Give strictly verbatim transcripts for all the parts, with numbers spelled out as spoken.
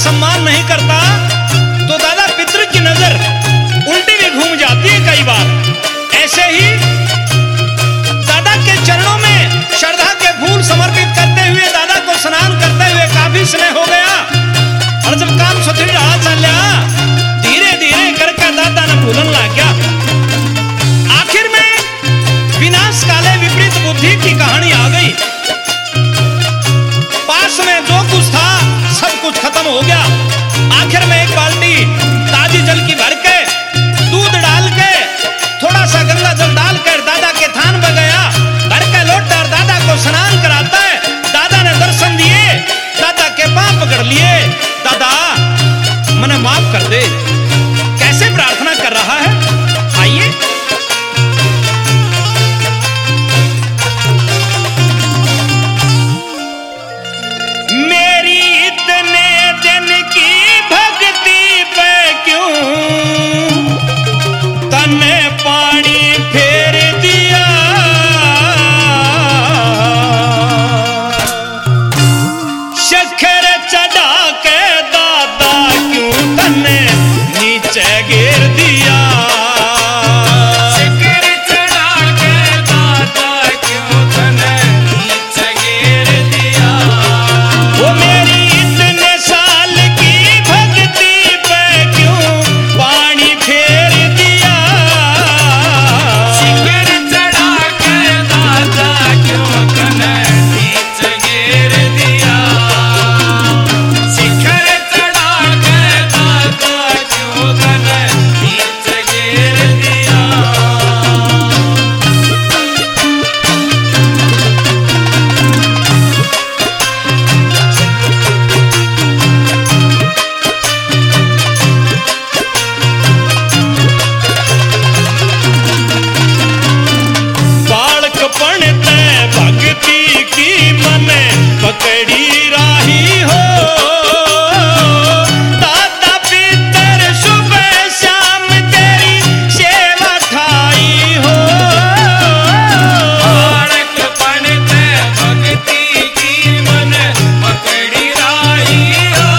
सम्मान नहीं करता तो दादा पितृ की नजर उल्टी भी घूम जाती है कई बार। ऐसे ही दादा के चरणों में श्रद्धा के फूल समर्पित करते हुए दादा को स्नान करते हुए काफी स्नेह हो गया। और जब काम सुथरी रहा चल धीरे धीरे करके दादा ने भूलन लग गया। आखिर में विनाश काले विपरीत बुद्धि की कहानी आ गई। पास में जो कुछ था सब कुछ खत्म हो गया। आखिर में एक बाल्टी ताजी जल की भर के दूध डाल के थोड़ा सा गंगा जल डालकर दादा के थान में गया। भर के लौट कर दादा को स्नान कराता है। दादा ने दर्शन दिए, दादा के पांव पकड़ लिए। दादा मने माफ कर दे। कैसे प्रार्थना कर रहा है, आइए। मेरी इतने दिन की भक्ति पे क्यों तने पानी फेर दिया। शक्कर चढ़ा के दादा क्यों तने नीचे गिर दिया। पकड़ी राही हो दादा पितर सुबह शाम तेरी सेवा ठाई हो। बालक पढ़ते भक्ति की मन पकड़ी राही हो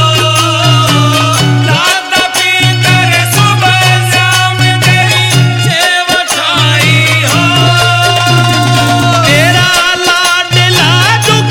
दादा पितर सुबह शाम तेरी सेवा ठाई हो। तेरा लाडला दुख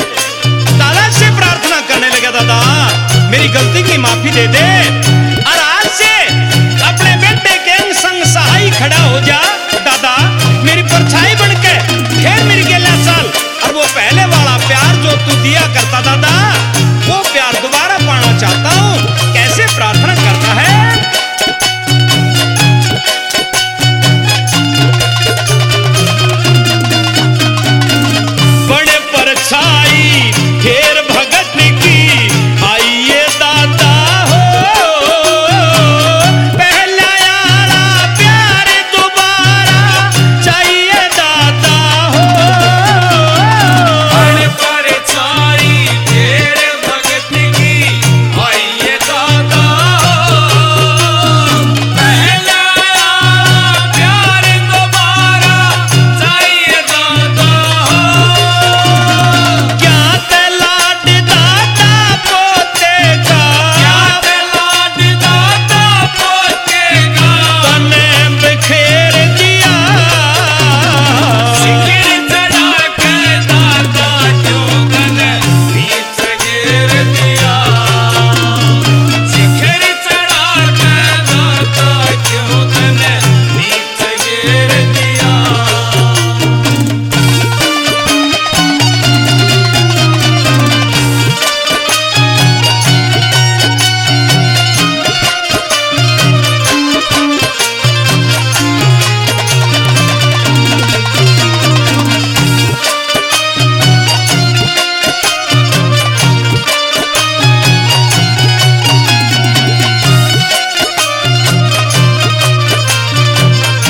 मेरी गलती की माफी दे दे। और जो तू दिया करता दादा, वो प्यार दोबारा पाना चाहता हूँ। कैसे प्रार्थना करता है? बड़े परछाई घेर भगत की आइए दादा हो, पहला यारा प्यार दोबारा चाहिए दादा हो। बड़े परछाई घेर भगत की आइए दादा हो, पहला यारा प्यार दोबारा चाहिए दादा हो। क्या तलाड दादा पोते का, क्या तलाड दादा पोते का, तने बिखेर दिया। शिखर चढ़ा के दादा जोगन नीच गिर दिया। शिखर चढ़ा के दादा जोगन नीच गिर दिया।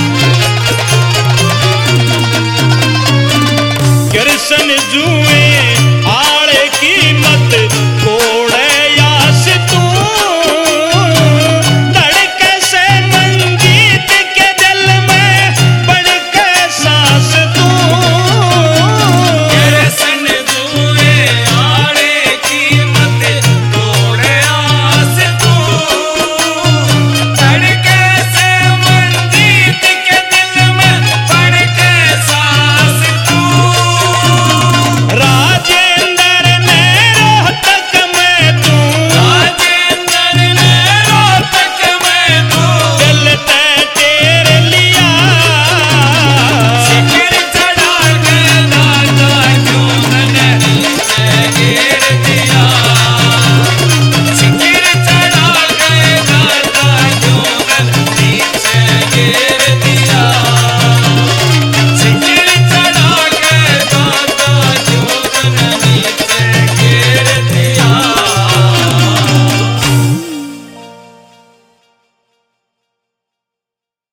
कृष्ण जुए